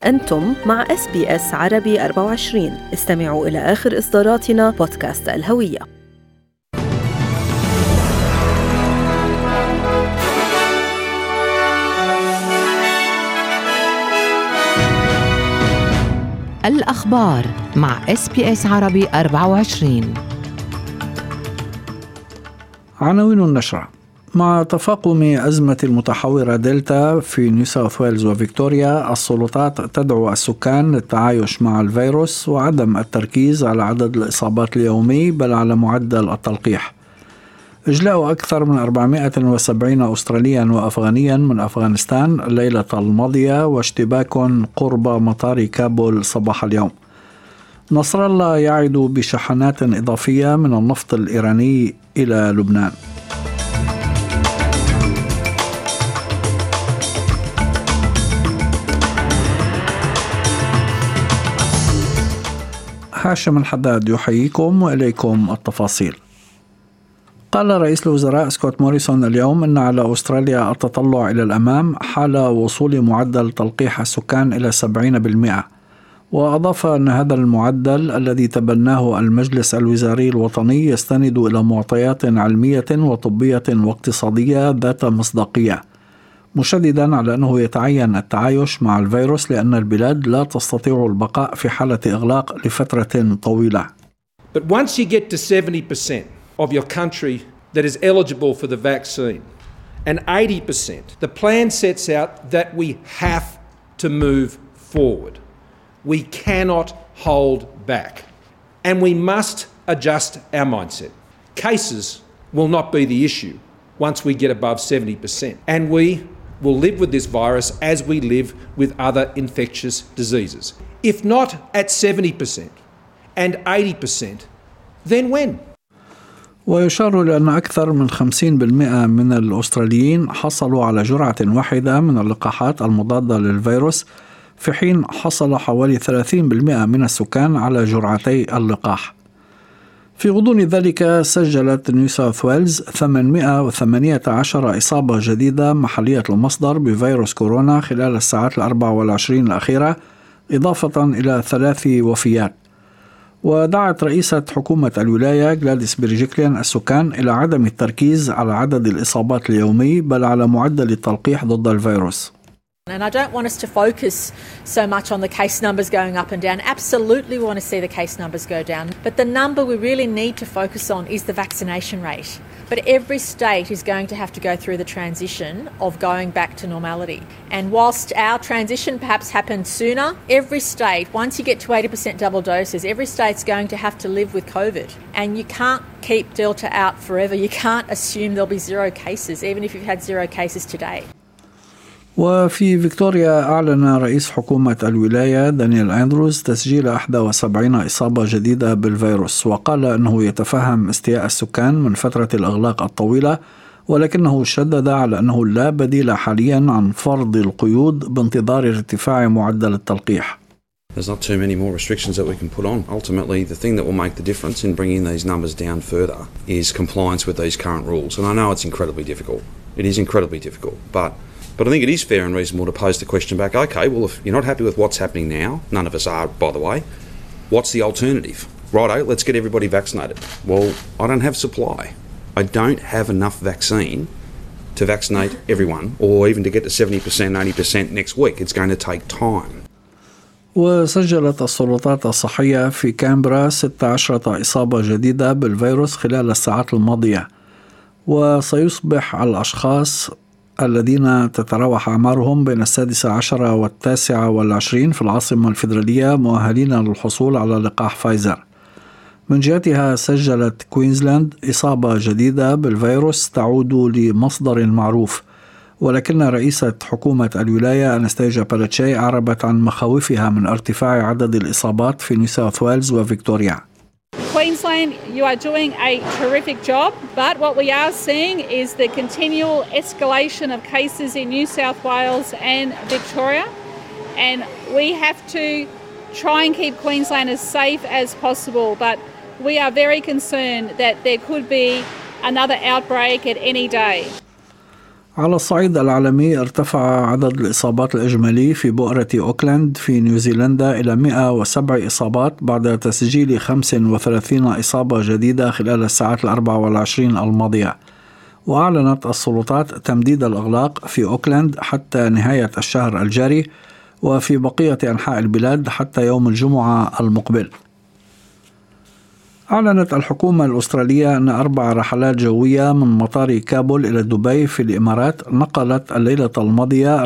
أنتم مع SBS عربي 24. استمعوا إلى آخر إصداراتنا بودكاست الهوية. الأخبار مع SBS عربي 24. عناوين النشرة: مع تفاقم أزمة المتحورة دلتا في نيو ساوث ويلز وفيكتوريا، السلطات تدعو السكان للتعايش مع الفيروس وعدم التركيز على عدد الإصابات اليومي بل على معدل التلقيح. إجلاء أكثر من 470 أستراليا وأفغانيا من أفغانستان الليلة الماضية واشتباك قرب مطار كابول صباح اليوم. نصر الله يعد بشحنات إضافية من النفط الإيراني إلى لبنان. هاشم الحداد يحييكم وإليكم التفاصيل. قال رئيس الوزراء سكوت موريسون اليوم أن على أستراليا التطلع إلى الأمام حال وصول معدل تلقيح السكان إلى 70%، وأضاف أن هذا المعدل الذي تبناه المجلس الوزاري الوطني يستند إلى معطيات علمية وطبية واقتصادية ذات مصداقية، مشددا على أنه يتعين التعايش مع الفيروس لأن البلاد لا تستطيع البقاء في حالة إغلاق لفترة طويلة. But once you get to 70% of your country that is eligible for the vaccine and 80%, the plan sets out that we have to move forward. We cannot hold back and we must adjust our mindset. Cases will not be the issue once we get above 70%, and we will live with this virus as we live with other infectious diseases. If not at 70% and 80%, then when? ويشار إلى أن أكثر من 50% من الأستراليين حصلوا على جرعة واحدة من اللقاحات المضادة للفيروس، في حين حصل حوالي 30% من السكان على جرعتي اللقاح. في غضون ذلك سجلت نيو ساوث ويلز 818 إصابة جديدة محلية المصدر بفيروس كورونا خلال الساعات 24 الأخيرة، إضافة إلى 3 وفيات. ودعت رئيسة حكومة الولاية غلاديس بيرجيكليان السكان إلى عدم التركيز على عدد الإصابات اليومي بل على معدل التلقيح ضد الفيروس. And I don't want us to focus so much on the case numbers going up and down. Absolutely we want to see the case numbers go down. But the number we really need to focus on is the vaccination rate. But every state is going to have to go through the transition of going back to normality. And whilst our transition perhaps happens sooner, every state, once you get to 80% double doses, every state's going to have to live with COVID. And you can't keep Delta out forever. You can't assume there'll be 0 cases, even if you've had 0 cases today. وفي فيكتوريا أعلن رئيس حكومة الولاية دانيال أندروز تسجيل 71 إصابة جديدة بالفيروس، وقال أنه يتفهم استياء السكان من فترة الإغلاق الطويلة، ولكنه شدد على أنه لا بديل حاليا عن فرض القيود بانتظار ارتفاع معدل التلقيح. There's not too many more restrictions that we can put on. Ultimately, the thing that will make the difference in bringing these numbers down further is compliance with these current rules. And I know it's incredibly difficult. It is incredibly difficult, but I think it is fair and reasonable to pose the question back, okay, well, if you're not happy with what's happening now, none of us are, by the way, what's the alternative? Righto, let's get everybody vaccinated. Well, I don't have supply. I don't have enough vaccine to vaccinate everyone, or even to get to 70%, 80% next week. It's going to take time. وسجلت السلطات الصحية في كامبرا 16 إصابة جديدة بالفيروس خلال الساعات الماضية، وسيصبح الأشخاص الذين تتراوح أعمارهم بين 16 و29 في العاصمة الفيدرالية مؤهلين للحصول على لقاح فايزر. من جهتها سجلت كوينزلاند إصابة جديدة بالفيروس تعود لمصدر معروف، ولكن رئيسة حكومة الولاية أناستيجيا بالاتشي أعربت عن مخاوفها من ارتفاع عدد الإصابات في نيو ساوث ويلز وفيكتوريا. Queensland, you are doing a terrific job, but what we are seeing is the continual escalation of cases in New South Wales and Victoria, and we have to try and keep Queensland as safe as possible, but we are very concerned that there could be another outbreak at any day. على الصعيد العالمي ارتفع عدد الإصابات الإجمالي في بؤرة أوكلاند في نيوزيلندا إلى 107 إصابات بعد تسجيل 35 إصابة جديدة خلال الساعات 24 الماضية. وأعلنت السلطات تمديد الإغلاق في أوكلاند حتى نهاية الشهر الجاري وفي بقية أنحاء البلاد حتى يوم الجمعة المقبل. أعلنت الحكومة الأسترالية أن 4 رحلات جوية من مطار كابول إلى دبي في الإمارات نقلت الليلة الماضية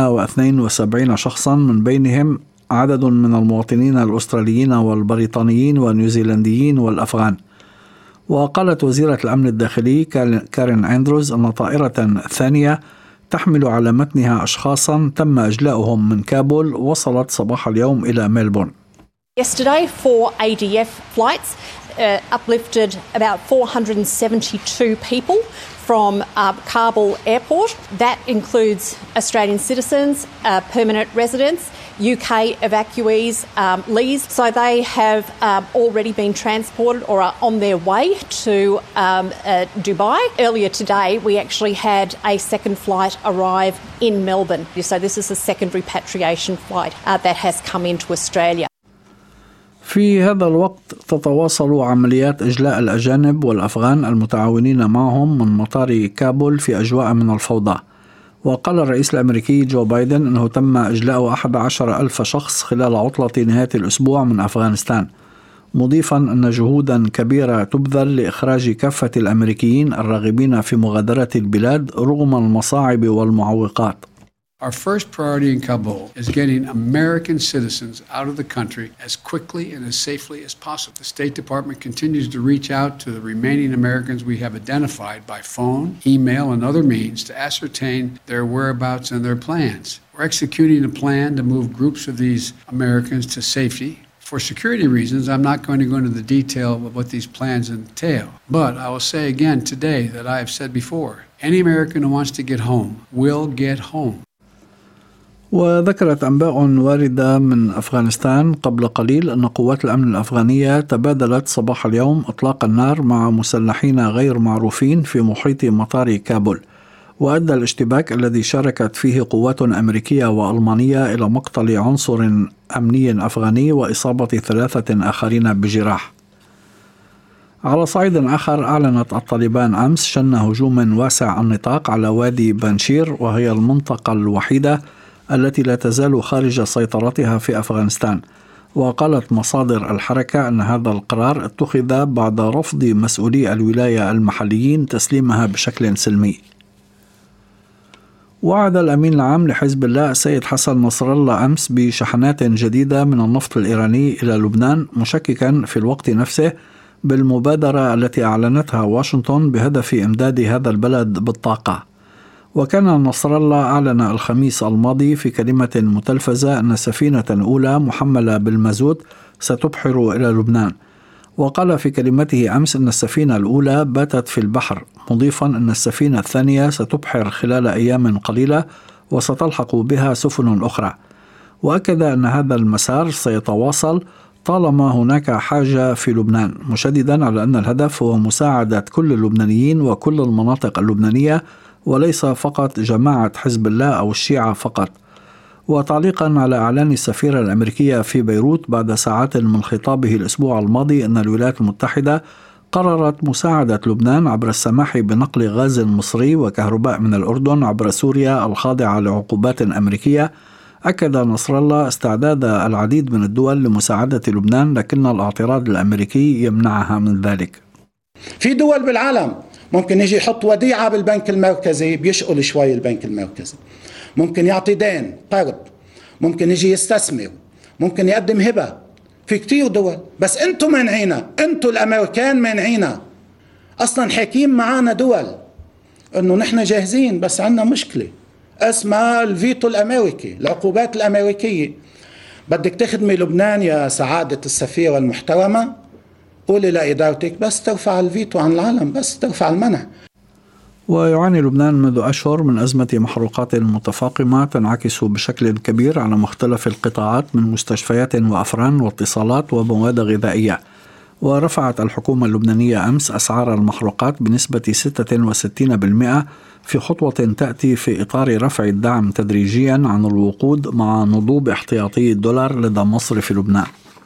472 شخصا، من بينهم عدد من المواطنين الأستراليين والبريطانيين والنيوزيلنديين والأفغان. وقالت وزيرة الأمن الداخلي كارين أندروز أن طائرة ثانية تحمل على متنها أشخاصا تم إجلاؤهم من كابول وصلت صباح اليوم إلى ميلبورن. Yesterday, 4 ADF flights uplifted about 472 people from Kabul airport. That includes Australian citizens, permanent residents, UK evacuees, Lees. So they have already been transported or are on their way to Dubai. Earlier today, we actually had a second flight arrive in Melbourne. So this is a second repatriation flight that has come into Australia. في هذا الوقت تتواصل عمليات إجلاء الأجانب والأفغان المتعاونين معهم من مطار كابول في أجواء من الفوضى. وقال الرئيس الأمريكي جو بايدن أنه تم إجلاء 11,000 شخص خلال عطلة نهاية الأسبوع من أفغانستان، مضيفا أن جهودا كبيرة تبذل لإخراج كافة الأمريكيين الراغبين في مغادرة البلاد رغم المصاعب والمعوقات. Our first priority in Kabul is getting American citizens out of the country as quickly and as safely as possible. The State Department continues to reach out to the remaining Americans we have identified by phone, email, and other means to ascertain their whereabouts and their plans. We're executing a plan to move groups of these Americans to safety. For security reasons, I'm not going to go into the detail of what these plans entail. But I will say again today that I have said before, any American who wants to get home will get home. وذكرت أنباء واردة من أفغانستان قبل قليل أن قوات الأمن الأفغانية تبادلت صباح اليوم إطلاق النار مع مسلحين غير معروفين في محيط مطار كابول، وأدى الاشتباك الذي شاركت فيه قوات أمريكية وألمانية إلى مقتل عنصر أمني أفغاني وإصابة 3 آخرين بجراح. على صعيد آخر، أعلنت الطالبان أمس شن هجوم واسع النطاق على وادي بنشير، وهي المنطقة الوحيدة التي لا تزال خارج سيطرتها في أفغانستان. وقالت مصادر الحركة أن هذا القرار اتخذ بعد رفض مسؤولي الولاية المحليين تسليمها بشكل سلمي. وعد الأمين العام لحزب الله السيد حسن نصر الله أمس بشحنات جديدة من النفط الإيراني إلى لبنان، مشككا في الوقت نفسه بالمبادرة التي أعلنتها واشنطن بهدف إمداد هذا البلد بالطاقة. وكان نصر الله أعلن الخميس الماضي في كلمة متلفزة أن سفينة أولى محملة بالمازوت ستبحر إلى لبنان. وقال في كلمته أمس أن السفينة الأولى باتت في البحر، مضيفا أن السفينة الثانية ستبحر خلال أيام قليلة وستلحق بها سفن أخرى. وأكد أن هذا المسار سيتواصل طالما هناك حاجة في لبنان، مشددا على أن الهدف هو مساعدة كل اللبنانيين وكل المناطق اللبنانية وليس فقط جماعة حزب الله أو الشيعة فقط. وتعليقا على إعلان السفيرة الأمريكية في بيروت بعد ساعات من خطابه الأسبوع الماضي أن الولايات المتحدة قررت مساعدة لبنان عبر السماح بنقل غاز مصري وكهرباء من الأردن عبر سوريا الخاضعة لعقوبات أمريكية، أكد نصر الله استعداد العديد من الدول لمساعدة لبنان، لكن الاعتراض الأمريكي يمنعها من ذلك. في دول بالعالم ممكن يجي يحط وديعة بالبنك المركزي بيشقل شوي البنك المركزي، ممكن يعطي دين قرض، ممكن يجي يستثمر، ممكن يقدم هبة، في كتير دول. بس انتو منعينا، انتو الامريكان منعينا. اصلا حاكين معانا دول انه نحن جاهزين، بس عندنا مشكلة اسمها الفيتو الامريكي، العقوبات الامريكية. بدك تخدمي لبنان يا سعادة السفيرة المحترمة، قولي لإدارتك بس ترفع الفيتو عن العالم، بس ترفع المنع. ويعاني لبنان منذ أشهر من أزمة محروقات متفاقمة تنعكس بشكل كبير على مختلف القطاعات من مستشفيات وأفران واتصالات ومواد غذائية. ورفعت الحكومة اللبنانية أمس أسعار المحروقات بنسبة 66% في خطوة تأتي في إطار رفع الدعم تدريجيا عن الوقود مع نضوب احتياطي الدولار لدى مصرف لبنان.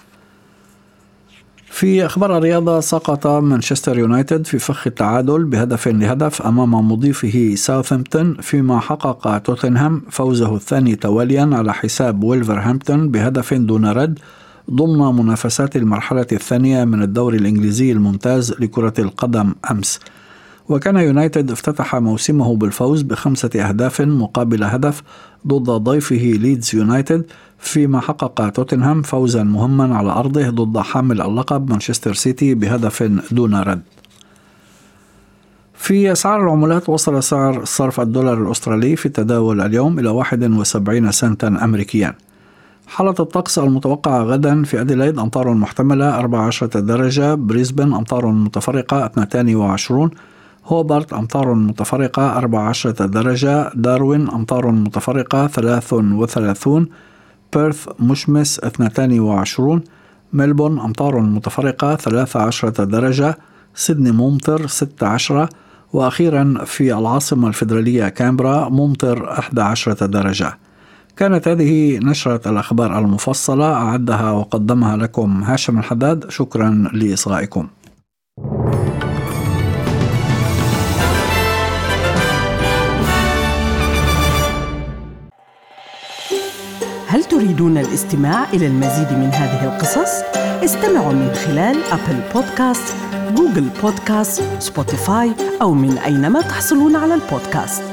في أخبار الرياضة، سقط مانشستر يونايتد في فخ التعادل بهدف لهدف أمام مضيفه ساوثهامبتون، فيما حقق توتنهام فوزه الثاني تواليا على حساب ويلفرهامبتون بهدف دون رد ضمن منافسات المرحلة الثانية من الدوري الإنجليزي الممتاز لكرة القدم أمس. وكان يونايتد افتتح موسمه بالفوز ب5 أهداف مقابل هدف ضد ضيفه ليدز يونايتد، فيما حقق توتنهام فوزا مهما على أرضه ضد حامل اللقب مانشستر سيتي بهدف دون رد. في أسعار العملات، وصل سعر صرف الدولار الأسترالي في التداول اليوم إلى 71 سنتا أمريكيا. حالة الطقس المتوقعة غدا: في أديلايد أمطار محتملة 14 درجة، بريسبن أمطار متفرقة 22، هوبارت أمطار متفرقة 14 درجة، داروين أمطار متفرقة 33، بيرث مشمس 22، ملبون أمطار متفرقة 13 درجة، سيدني ممطر 16، وأخيرا في العاصمة الفيدرالية كامبرا ممطر 11 درجة. كانت هذه نشرة الأخبار المفصلة، أعدها وقدمها لكم هاشم الحداد. شكرا لإصغائكم. هل تريدون الاستماع إلى المزيد من هذه القصص؟ استمعوا من خلال أبل بودكاست، جوجل بودكاست، سبوتيفاي أو من أينما تحصلون على البودكاست.